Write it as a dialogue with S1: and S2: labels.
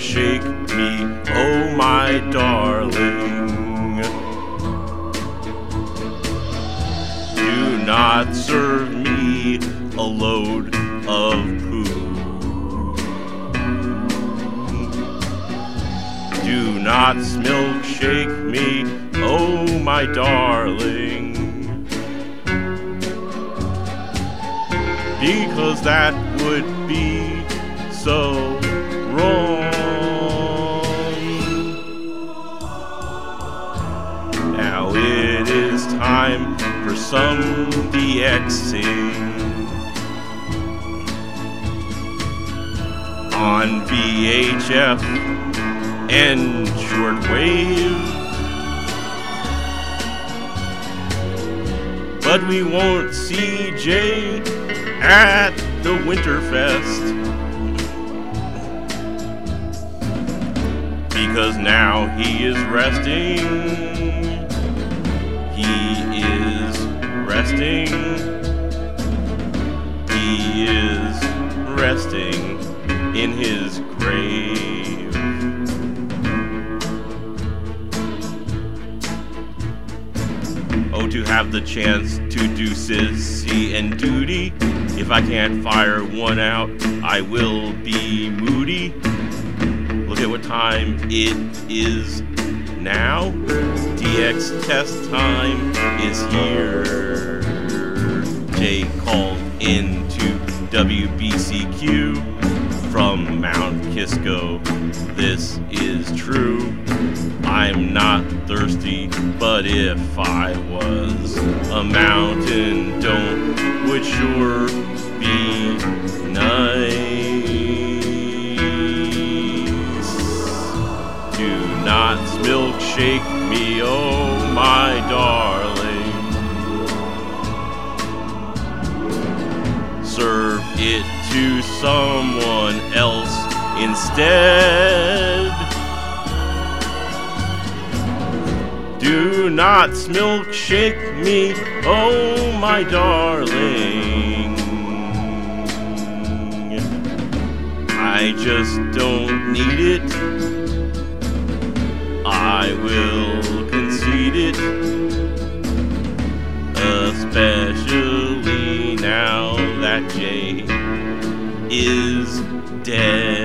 S1: milkshake me, oh my darling. Do not serve me a load of poo. Do not milkshake me, oh my darling. Because that would be so wrong. Now it is time for some DXing on VHF and shortwave. But we won't see Jay at the Winterfest, because now he is resting. He is resting. He is resting in his grave. Oh, to have the chance to do sissy and duty. If I can't fire one out, I will be moody. Look at what time it is now. DX test time is here. Jay called into WBCQ from Mount Kisco. This is true. I'm not thirsty, but if I was, a mountain don't would sure be nice. Do not milkshake me, oh my darling. Serve it to someone else instead. Do not milkshake me, oh my darling. I just don't need it. I will concede it, especially now that Jay is dead.